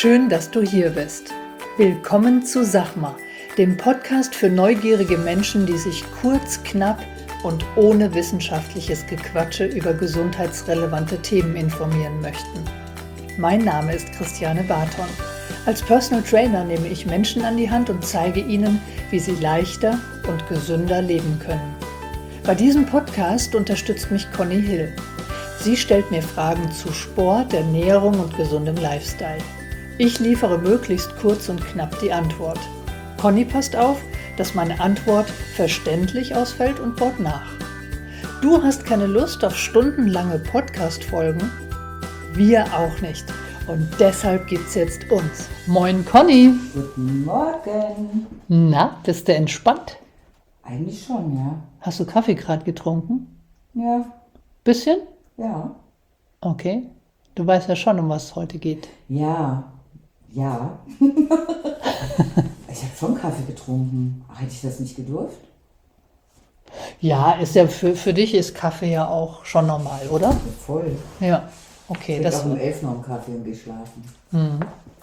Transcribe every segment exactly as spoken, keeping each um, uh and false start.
Schön, dass du hier bist. Willkommen zu Sachma, dem Podcast für neugierige Menschen, die sich kurz, knapp und ohne wissenschaftliches Gequatsche über gesundheitsrelevante Themen informieren möchten. Mein Name ist Christiane Barton. Als Personal Trainer nehme ich Menschen an die Hand und zeige ihnen, wie sie leichter und gesünder leben können. Bei diesem Podcast unterstützt mich Conny Hill. Sie stellt mir Fragen zu Sport, Ernährung und gesundem Lifestyle. Ich liefere möglichst kurz und knapp die Antwort. Conny passt auf, dass meine Antwort verständlich ausfällt und baut nach. Du hast keine Lust auf stundenlange Podcast-Folgen? Wir auch nicht. Und deshalb gibt's jetzt uns. Moin Conny! Guten Morgen! Na, bist du entspannt? Eigentlich schon, ja. Hast du Kaffee gerade getrunken? Ja. Bisschen? Ja. Okay. Du weißt ja schon, um was es heute geht. Ja. Ja. Ich habe schon Kaffee getrunken. Ach, hätte ich das nicht gedurft? Ja, ist ja für, für dich ist Kaffee ja auch schon normal, oder? Ja, voll. Ja, okay. Ich Das, auch um elf noch einen Kaffee und gehe schlafen. Mhm.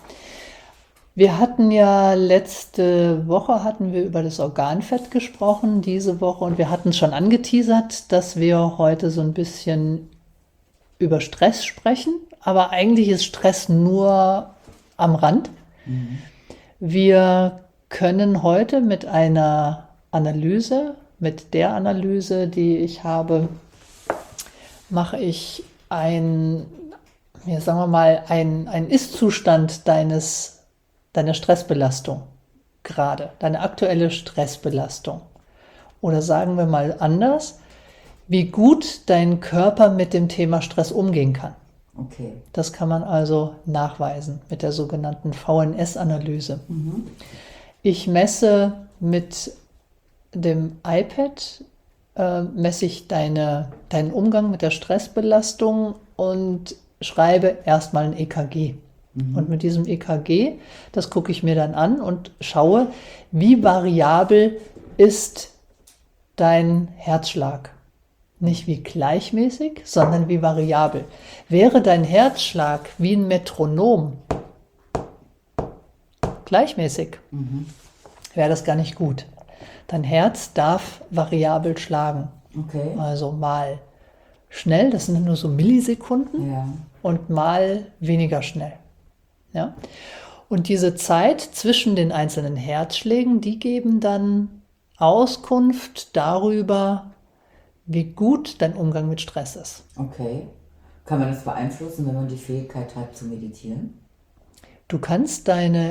Wir hatten ja letzte Woche hatten wir über das Organfett gesprochen, diese Woche, und wir hatten schon angeteasert, dass wir heute so ein bisschen über Stress sprechen, aber eigentlich ist Stress nur am Rand. Mhm. Wir können heute mit einer Analyse, mit der Analyse, die ich habe, mache ich ein, ja, sagen wir mal, ein, ein Ist-Zustand deines, deiner Stressbelastung gerade, deine aktuelle Stressbelastung. Oder sagen wir mal anders, wie gut dein Körper mit dem Thema Stress umgehen kann. Okay. Das kann man also nachweisen mit der sogenannten V N S-Analyse. Mhm. Ich messe mit dem iPad, äh, messe ich deine, deinen Umgang mit der Stressbelastung und schreibe erstmal ein E K G. Mhm. Und mit diesem E K G, das gucke ich mir dann an und schaue, wie variabel ist dein Herzschlag. Nicht wie gleichmäßig, sondern wie variabel. Wäre dein Herzschlag wie ein Metronom gleichmäßig, mhm. wäre das gar nicht gut. Dein Herz darf variabel schlagen. Okay. Also mal schnell, das sind nur so Millisekunden, Ja. und mal weniger schnell. Ja? Und diese Zeit zwischen den einzelnen Herzschlägen, die geben dann Auskunft darüber, wie gut dein Umgang mit Stress ist. Okay. Kann man das beeinflussen, wenn man die Fähigkeit hat zu meditieren? Du kannst deine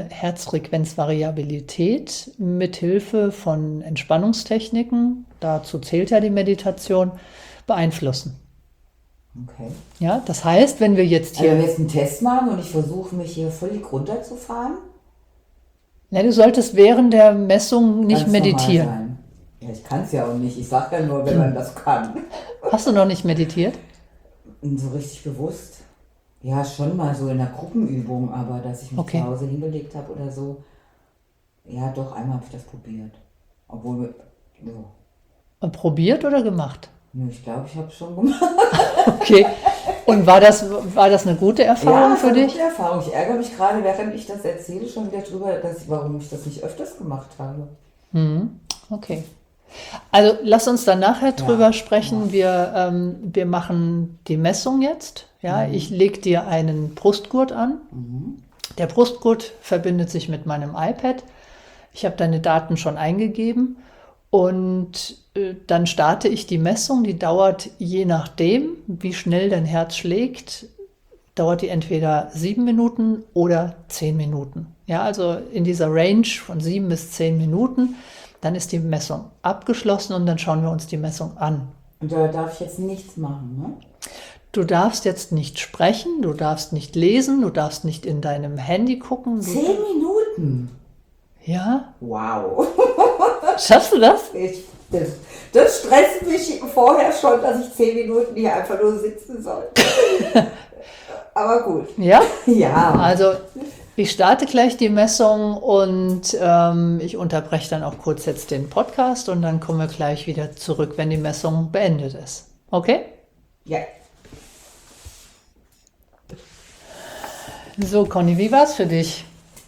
Herzfrequenzvariabilität mit Hilfe von Entspannungstechniken, dazu zählt ja die Meditation, beeinflussen. Okay. Ja, das heißt, wenn wir jetzt hier... Also wenn wir jetzt einen Test machen und ich versuche, mich hier völlig runterzufahren? Ja, du solltest während der Messung nicht Ganz meditieren. normal sein. Ja, ich kann es ja auch nicht. Ich sage ja nur, wenn man das kann. Hast du noch nicht meditiert? So richtig bewusst? Ja, schon mal so in der Gruppenübung, aber dass ich mich Okay. zu Hause hingelegt habe oder so. Ja, doch, einmal habe ich das probiert. Obwohl, ja. Probiert oder gemacht? Nö, ich glaube, ich habe es schon gemacht. Okay. Und war das, war das eine gute Erfahrung Ja, für für dich? gute Erfahrung. Ich ärgere mich gerade, während ich das erzähle, schon wieder drüber, dass ich, warum ich das nicht öfters gemacht habe. Mhm. Okay. Also lass uns dann nachher drüber Ja, sprechen. ja. Wir, ähm, wir machen die Messung jetzt. Ja, Mhm. ich lege dir einen Brustgurt an. Mhm. Der Brustgurt verbindet sich mit meinem iPad. Ich habe deine Daten schon eingegeben und äh, dann starte ich die Messung. Die dauert, je nachdem, wie schnell dein Herz schlägt, dauert die entweder sieben Minuten oder zehn Minuten. Ja, also in dieser Range von sieben bis zehn Minuten. Dann ist die Messung abgeschlossen und dann schauen wir uns die Messung an. Und da darf ich jetzt nichts machen, ne? Du darfst jetzt nicht sprechen, du darfst nicht lesen, du darfst nicht in deinem Handy gucken. Du, Zehn Minuten? ja? Wow. Schaffst du das? Ich, das, das stresst mich vorher schon, dass ich zehn Minuten hier einfach nur sitzen soll. Aber gut. Ja? Ja. Also ich starte gleich die Messung und ähm, ich unterbreche dann auch kurz jetzt den Podcast und dann kommen wir gleich wieder zurück, wenn die Messung beendet ist. Okay? Ja. So, Conny, wie war's für dich?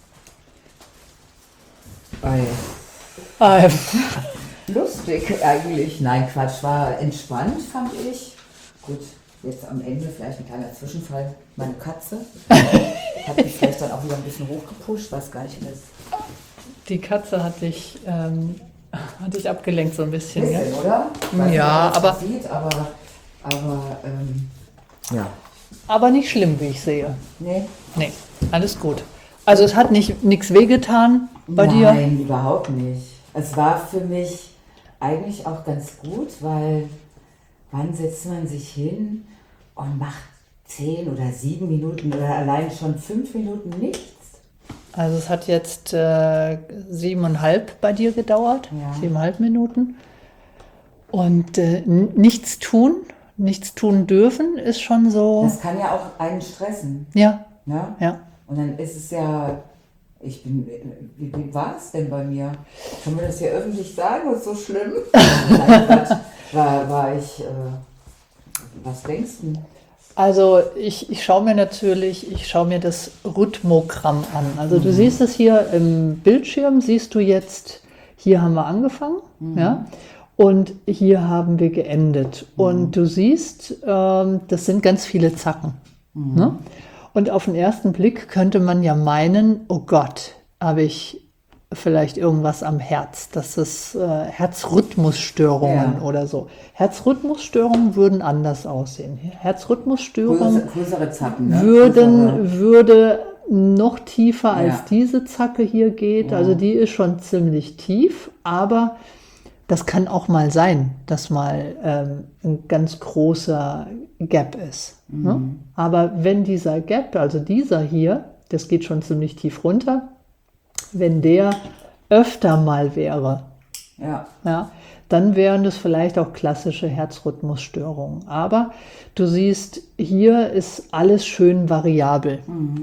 Ei. Ähm, Lustig eigentlich. Nein, Quatsch, war entspannt, fand ich. Gut, jetzt am Ende vielleicht ein kleiner Zwischenfall. Meine Katze hat mich vielleicht dann auch wieder ein bisschen hochgepusht, weiß gar nicht mehr. Die Katze hat dich, ähm, hat dich abgelenkt so ein bisschen, Bisschen, ja? oder? Weiß Ja, nicht, ob aber- man Sieht, aber, aber ähm, ja. Aber nicht schlimm, wie ich sehe. Nee. Nee, alles gut. Also es hat nicht nichts wehgetan bei Nein, dir? Nein, überhaupt nicht. Es war für mich eigentlich auch ganz gut, weil wann setzt man sich hin und macht zehn oder sieben Minuten oder allein schon fünf Minuten nichts? Also es hat jetzt äh, siebeneinhalb bei dir gedauert, Ja. siebeneinhalb Minuten. Und äh, n- nichts tun, nichts tun dürfen, ist schon so, Das kann ja auch einen stressen. ja, Ne? ja. Und dann ist es ja, ich bin, wie, wie war es denn bei mir? Kann man das hier öffentlich sagen? Ist so schlimm? Nein, Quatsch. war, war ich, äh, was denkst du? Also ich, ich schaue mir natürlich, ich schaue mir das Rhythmogramm an. Also du siehst es hier im Bildschirm, siehst du jetzt, hier haben wir angefangen, ja, und hier haben wir geendet. Und du siehst, ähm, das sind ganz viele Zacken. Ne? Und auf den ersten Blick könnte man ja meinen, oh Gott, habe ich vielleicht irgendwas am Herz. Das ist äh, Herzrhythmusstörungen Ja. oder so. Herzrhythmusstörungen würden anders aussehen. Herzrhythmusstörungen Größere, größere Zacken, ne? Größere. würden, würde noch tiefer als Ja. diese Zacke hier geht. Ja. Also die ist schon ziemlich tief, aber das kann auch mal sein, dass mal ähm, ein ganz großer Gap ist. Ne? Aber wenn dieser Gap, also dieser hier, das geht schon ziemlich tief runter, wenn der öfter mal wäre, Ja. ja, dann wären das vielleicht auch klassische Herzrhythmusstörungen. Aber du siehst, hier ist alles schön variabel.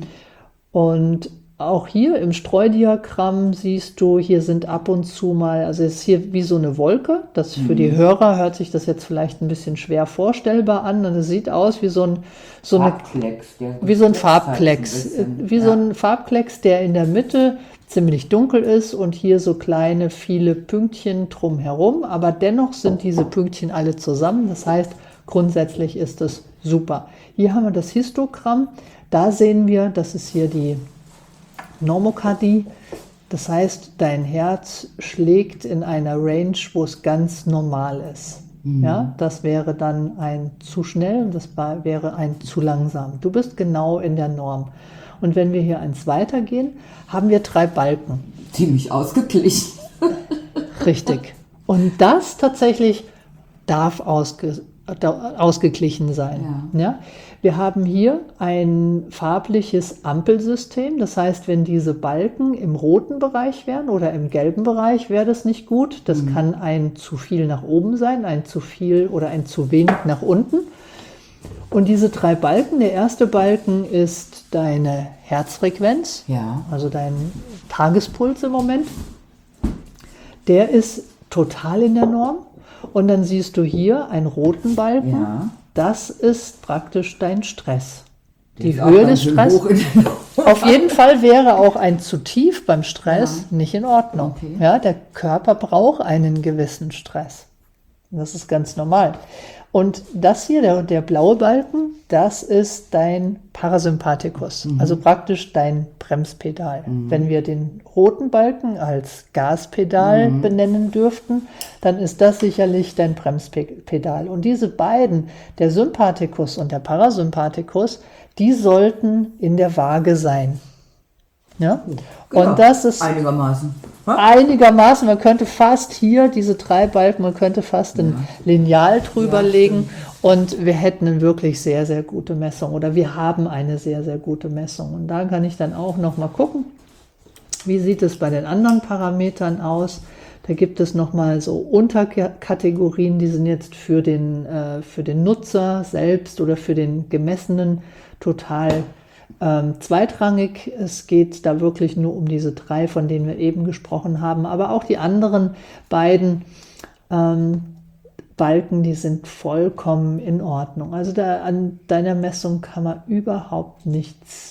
Und auch hier im Streudiagramm siehst du, hier sind ab und zu mal, also es ist hier wie so eine Wolke. Das für die Hörer hört sich das jetzt vielleicht ein bisschen schwer vorstellbar an. Und es sieht aus wie so ein, so eine, Farbklecks. der wie so ein flext halt Farbklecks. bisschen. Wie ja. so ein Farbklecks, der in der Mitte ziemlich dunkel ist und hier so kleine, viele Pünktchen drumherum. Aber dennoch sind diese Pünktchen alle zusammen. Das heißt, grundsätzlich ist es super. Hier haben wir das Histogramm. Da sehen wir, das ist hier die Normokardie. Das heißt, dein Herz schlägt in einer Range, wo es ganz normal ist. Ja, das wäre dann ein zu schnell und das war- wäre ein zu langsam. Du bist genau in der Norm. Und wenn wir hier eins weitergehen, haben wir drei Balken. Ziemlich ausgeglichen. Richtig. Und das tatsächlich darf ausge, da, ausgeglichen sein. Ja. Wir haben hier ein farbliches Ampelsystem. Das heißt, wenn diese Balken im roten Bereich wären oder im gelben Bereich, wäre das nicht gut. Das kann ein zu viel nach oben sein, ein zu viel oder ein zu wenig nach unten. Und diese drei Balken, der erste Balken ist deine Herzfrequenz, Ja. also dein Tagespuls im Moment. Der ist total in der Norm. Und dann siehst du hier einen roten Balken. Ja. Das ist praktisch dein Stress. Die Ist auch Höhe ganz des schön Stress. hoch in der Norm. Auf jeden Fall wäre auch ein zu tief beim Stress nicht in Ordnung. Okay. Ja, der Körper braucht einen gewissen Stress. Das ist ganz normal. Und das hier, der, der blaue Balken, das ist dein Parasympathikus, also praktisch dein Bremspedal. Wenn wir den roten Balken als Gaspedal benennen dürften, dann ist das sicherlich dein Bremspedal. Und diese beiden, der Sympathikus und der Parasympathikus, die sollten in der Waage sein. Ja? Genau. Und das ist Einigermaßen. Ha? einigermaßen, man könnte fast hier diese drei Balken, man könnte fast ein Lineal drüber Ja, legen und wir hätten eine wirklich sehr, sehr gute Messung oder wir haben eine sehr, sehr gute Messung. Und da kann ich dann auch noch mal gucken, wie sieht es bei den anderen Parametern aus. Da gibt es noch mal so Unterkategorien, die sind jetzt für den, äh, für den Nutzer selbst oder für den Gemessenen total Ähm, zweitrangig. Es geht da wirklich nur um diese drei, von denen wir eben gesprochen haben. Aber auch die anderen beiden ähm, Balken, die sind vollkommen in Ordnung. Also da, an deiner Messung kann man überhaupt nichts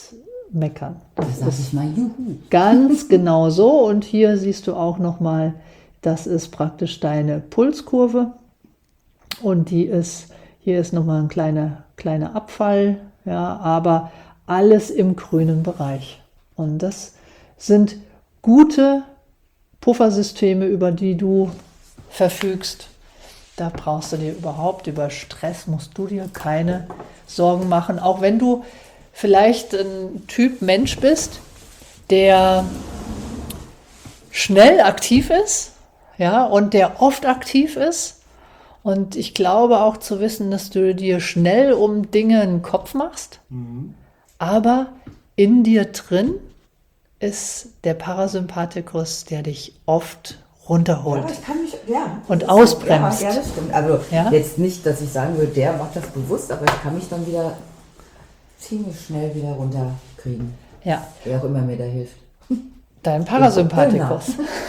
meckern. Das sag ich mal, juhu. Ganz genau so. Und hier siehst du auch nochmal, das ist praktisch deine Pulskurve. Und die ist, hier ist nochmal ein kleiner, kleiner Abfall, ja, aber alles im grünen Bereich. Und das sind gute Puffersysteme, über die du verfügst. Da brauchst du dir überhaupt, über Stress musst du dir keine Sorgen machen. Auch wenn du vielleicht ein Typ Mensch bist, der schnell aktiv ist, ja, und der oft aktiv ist. Und ich glaube auch zu wissen, dass du dir schnell um Dinge einen Kopf machst, mhm. aber in dir drin ist der Parasympathikus, der dich oft runterholt ja, ich kann mich, ja, und ausbremst. Ja, ja, das stimmt. Also ja? jetzt nicht, dass ich sagen würde, der macht das bewusst, aber ich kann mich dann wieder ziemlich schnell wieder runterkriegen. Ja. Wer auch immer mir da hilft. Dein Parasympathikus.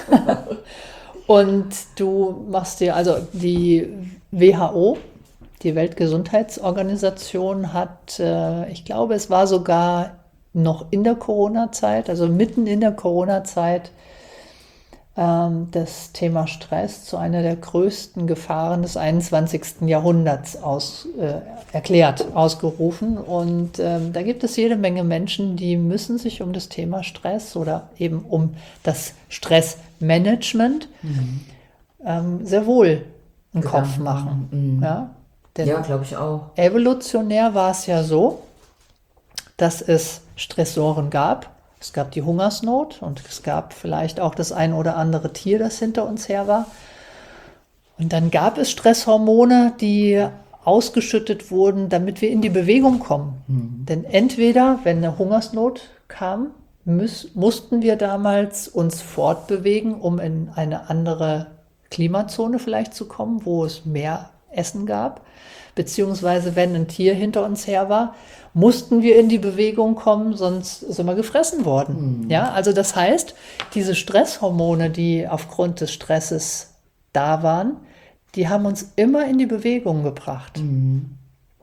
Und du machst dir, also die W H O, die Weltgesundheitsorganisation, hat, äh, ich glaube, es war sogar noch in der Corona-Zeit, also mitten in der Corona-Zeit, ähm, das Thema Stress zu einer der größten Gefahren des einundzwanzigsten Jahrhunderts aus, äh, erklärt, ausgerufen. Und ähm, da gibt es jede Menge Menschen, die müssen sich um das Thema Stress oder eben um das Stressmanagement mhm. ähm, sehr wohl einen Gedanken Kopf machen. Mhm. Ja, ja, glaube ich auch. Evolutionär war es ja so, dass es Stressoren gab. Es gab die Hungersnot und es gab vielleicht auch das ein oder andere Tier, das hinter uns her war. Und dann gab es Stresshormone, die ausgeschüttet wurden, damit wir in die Bewegung kommen. Mhm. Denn entweder, wenn eine Hungersnot kam, müß, mussten wir damals uns fortbewegen, um in eine andere Klimazone vielleicht zu kommen, wo es mehr Essen gab. Beziehungsweise wenn ein Tier hinter uns her war, mussten wir in die Bewegung kommen, sonst sind wir gefressen worden. Mhm. Ja, also das heißt, diese Stresshormone, die aufgrund des Stresses da waren, die haben uns immer in die Bewegung gebracht. Mhm.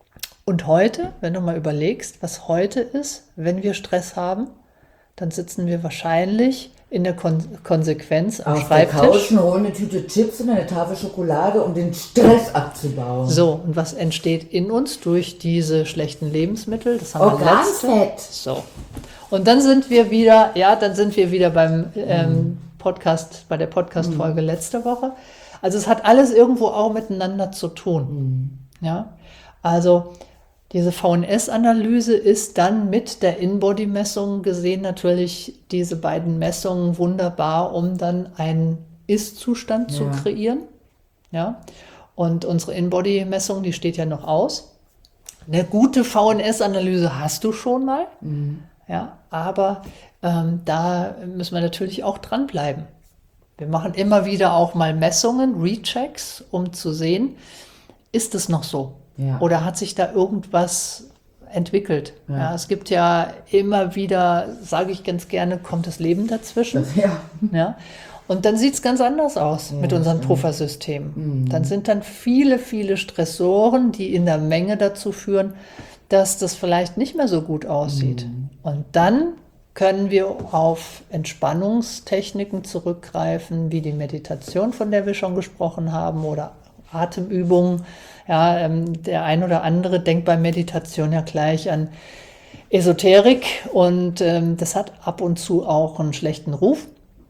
Und heute, wenn du mal überlegst, was heute ist, wenn wir Stress haben, dann sitzen wir wahrscheinlich in der Kon- Konsequenz am auf Schreibtisch. Der Couch, holen eine Tüte Chips und eine Tafel Schokolade, um den Stress abzubauen. So, und was entsteht in uns durch diese schlechten Lebensmittel? Das haben Organfett. So. Und dann sind wir wieder, ja, dann sind wir wieder beim ähm, Podcast, bei der Podcast-Folge mhm. letzte Woche. Also es hat alles irgendwo auch miteinander zu tun. Mhm. Ja, also diese V N S-Analyse ist dann mit der In-Body-Messung gesehen natürlich diese beiden Messungen wunderbar, um dann einen Ist-Zustand ja. zu kreieren. Ja? Und unsere In-Body-Messung, die steht ja noch aus. Eine gute V N S-Analyse hast du schon mal, mhm. ja? Aber ähm, da müssen wir natürlich auch dranbleiben. Wir machen immer wieder auch mal Messungen, Rechecks, um zu sehen, ist es noch so? Ja. Oder hat sich da irgendwas entwickelt? Ja. Ja, es gibt ja immer wieder, sage ich ganz gerne, kommt das Leben dazwischen. Ja. Ja, und dann sieht es ganz anders aus ja, mit unseren Puffersystemen. Mhm. Dann sind dann viele, viele Stressoren, die in der Menge dazu führen, dass das vielleicht nicht mehr so gut aussieht. Mhm. Und dann können wir auf Entspannungstechniken zurückgreifen, wie die Meditation, von der wir schon gesprochen haben, oder Atemübungen. Ja, ähm, der ein oder andere denkt bei Meditation ja gleich an Esoterik und ähm, das hat ab und zu auch einen schlechten Ruf.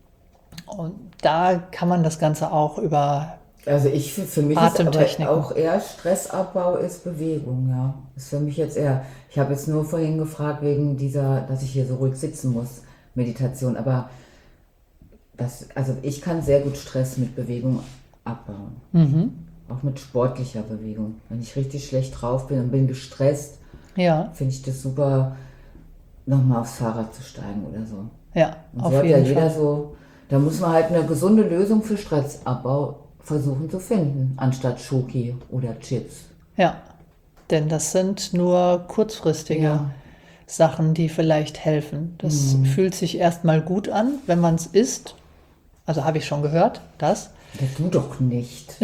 Und da kann man das Ganze auch über Also ich für mich ist aber auch eher Stressabbau ist Bewegung, ja. Ist für mich jetzt eher, ich habe jetzt nur vorhin gefragt wegen dieser, dass ich hier so ruhig sitzen muss, Meditation, aber das, also ich kann sehr gut Stress mit Bewegung abbauen. Mhm. Auch mit sportlicher Bewegung. Wenn ich richtig schlecht drauf bin und bin gestresst, ja. finde ich das super, nochmal aufs Fahrrad zu steigen oder so. Ja, und so auf hat jeden ja jeder Fall. So, da muss man halt eine gesunde Lösung für Stressabbau versuchen zu finden, anstatt Schoki oder Chips. Ja, denn das sind nur kurzfristige ja. Sachen, die vielleicht helfen. Das mhm. fühlt sich erstmal gut an, wenn man es isst. Also habe ich schon gehört, das. Ja, du doch nicht.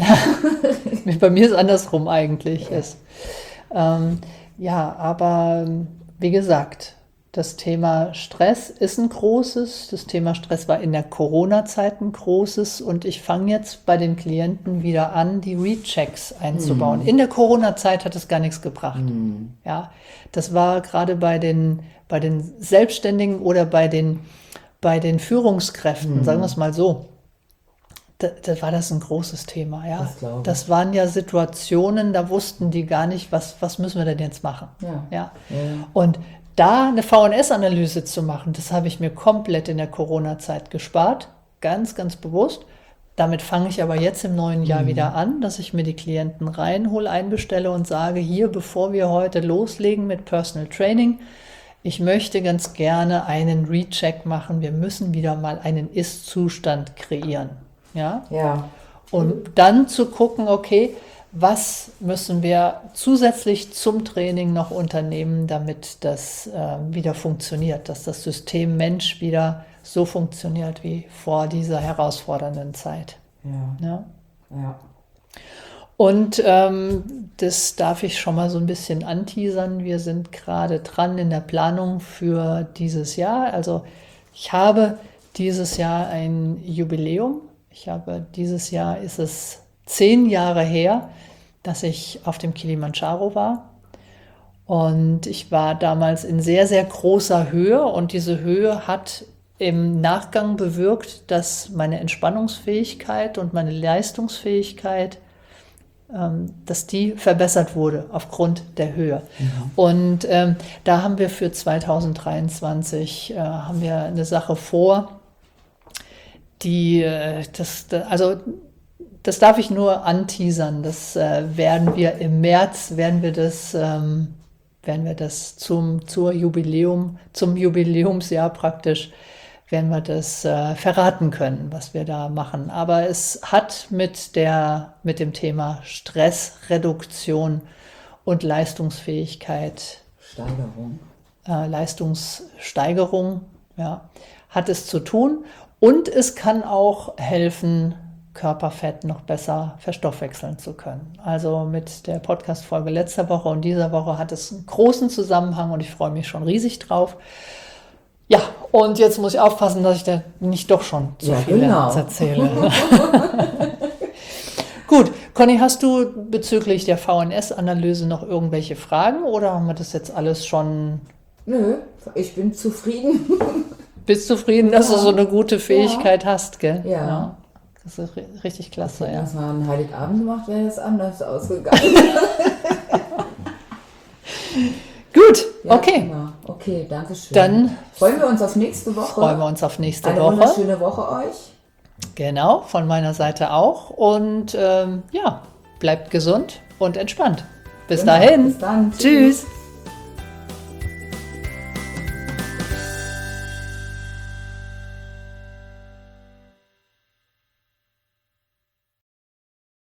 Bei mir ist es andersrum eigentlich. Ja, ist. Ähm, ja aber wie gesagt, Das Thema Stress ist ein großes. Das Thema Stress war in der Corona-Zeit ein großes. Und ich fange jetzt bei den Klienten wieder an, die Rechecks einzubauen. Mm. In der Corona-Zeit hat es gar nichts gebracht. Mm. Ja, das war gerade bei den, bei den Selbstständigen oder bei den, bei den Führungskräften, mm. sagen wir es mal so. Da, da war das ein großes Thema. Ja. Das, das waren ja Situationen, da wussten die gar nicht, was, was müssen wir denn jetzt machen. Ja. Ja. Ja. Und da eine V N S-Analyse zu machen, das habe ich mir komplett in der Corona-Zeit gespart, ganz, ganz bewusst. Damit fange ich aber jetzt im neuen Jahr mhm. wieder an, dass ich mir die Klienten reinhole, einbestelle und sage, hier, bevor wir heute loslegen mit Personal Training, ich möchte ganz gerne einen Recheck machen, wir müssen wieder mal einen Ist-Zustand kreieren. Ja? Ja. Und dann zu gucken, okay, was müssen wir zusätzlich zum Training noch unternehmen, damit das äh, wieder funktioniert, dass das System Mensch wieder so funktioniert wie vor dieser herausfordernden Zeit. Ja. Ja. Ja. Und ähm, das darf ich schon mal so ein bisschen anteasern. Wir sind gerade dran in der Planung für dieses Jahr. Also ich habe dieses Jahr ein Jubiläum. Ich habe dieses Jahr ist es zehn Jahre her, dass ich auf dem Kilimanjaro war. Und ich war damals in sehr, sehr großer Höhe. Und diese Höhe hat im Nachgang bewirkt, dass meine Entspannungsfähigkeit und meine Leistungsfähigkeit, ähm, dass die verbessert wurde aufgrund der Höhe. Mhm. Und ähm, da haben wir für zweitausenddreiundzwanzig äh, haben wir eine Sache vor, die, äh, das, also das darf ich nur anteasern. Das äh, werden wir im März, werden wir das, ähm, werden wir das zum, zur Jubiläum, zum Jubiläumsjahr praktisch, werden wir das äh, verraten können, was wir da machen. Aber es hat mit der, mit dem Thema Stressreduktion und Leistungsfähigkeit, Steigerung, äh, Leistungssteigerung, ja, hat es zu tun. Und es kann auch helfen, Körperfett noch besser verstoffwechseln zu können. Also mit der Podcast-Folge letzter Woche und dieser Woche hat es einen großen Zusammenhang und ich freue mich schon riesig drauf. Ja, und jetzt muss ich aufpassen, dass ich da nicht doch schon zu ja, viel genau. erzähle. Gut, Conny, hast du bezüglich der V N S-Analyse noch irgendwelche Fragen oder haben wir das jetzt alles schon? Nö, ich bin zufrieden. Bist du zufrieden, dass ja. du so eine gute Fähigkeit ja. hast, gell? Ja. ja. Das ist richtig klasse, ja. ja. Wenn das mal einen Heiligabend gemacht, wäre das anders ausgegangen. Gut, ja, okay. Genau. Okay, danke schön. Dann freuen wir uns auf nächste Woche. Freuen wir uns auf nächste Eine Woche. Eine wunderschöne Woche euch. Genau, von meiner Seite auch. Und ähm, ja, bleibt gesund und entspannt. Bis genau, dahin. Bis dann. Tschüss. Tschüss.